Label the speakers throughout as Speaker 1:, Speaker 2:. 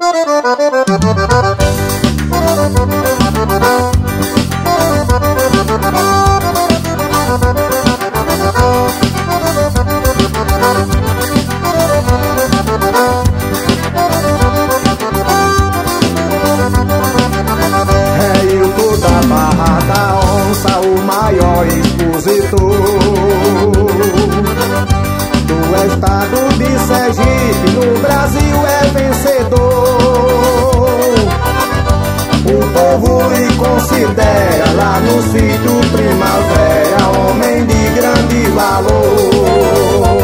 Speaker 1: Reilton da Barra da Onça, o maior expositor do estado de Sergipe, no Brasil é vencedor. O povo lhe considera lá no sítio Primavera homem de grande valor.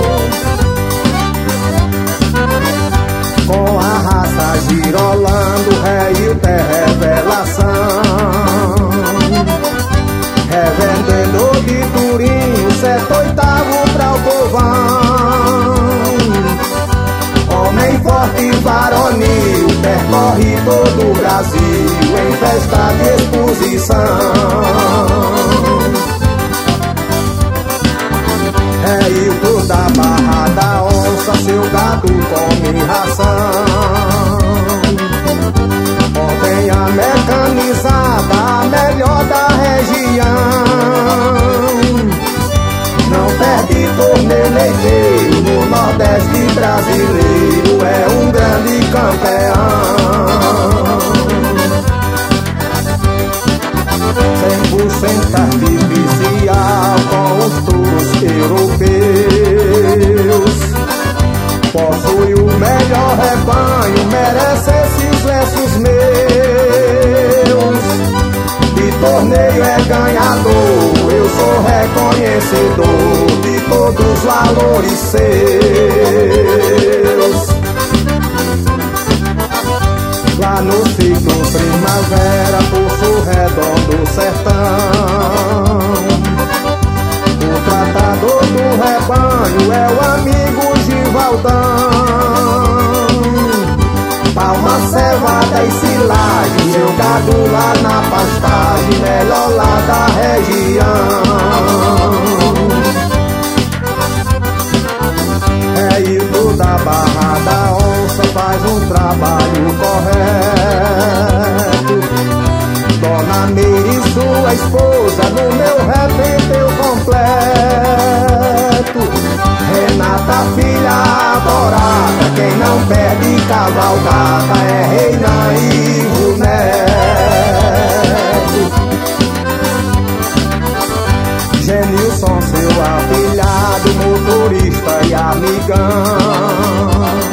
Speaker 1: Com a raça girolando, Reilton é revelação. Revendedor de Turim, 7/8 pra o povão. Homem forte e varonil, percorre todo o Brasil em festa de exposição. Reilton da Barra da Onça, seu gado come ração. Ordenha mecanizada, a melhor da região. Não perde torneio leiteiro, no Nordeste brasileiro é um grande campeão. 100% artificial com os touros europeus. Possui o melhor rebanho, merece esses versos meus. De torneio é ganhador, eu sou reconhecedor de todos os valores seus. Lá no ciclo Primavera, Poço Redondo, Sertão, o tratador do rebanho é o amigo Givaldão. Palma, cevada e silagem, seu gado lá na pastagem, melhor lá da região. Reilton da Barra da Onça faz um trabalho correto. Dona Meire e sua esposa, no meu repente completo. Renata, filha adorada, quem não perde cavalgada é Reina e o neto. Genilson, seu afilhado, motorista e amigão.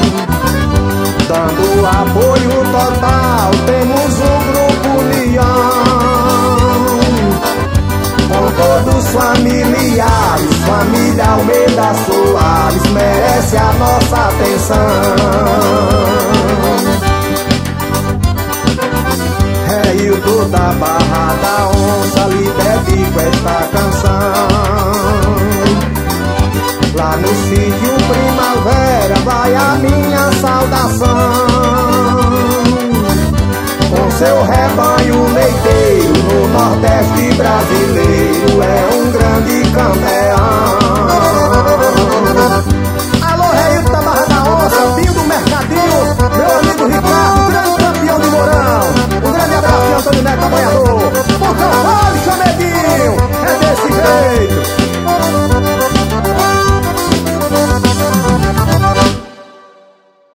Speaker 1: Dando apoio total, temos o Grupo Leão. Com todos os familiares, família Almeida Soares merece a nossa atenção. Reilton da Barra da Onça, lhe dedico esta canção. Lá no sítio Primavera vai a minha saudação. Com seu rebanho leiteiro, no Nordeste brasileiro é um grande campeão.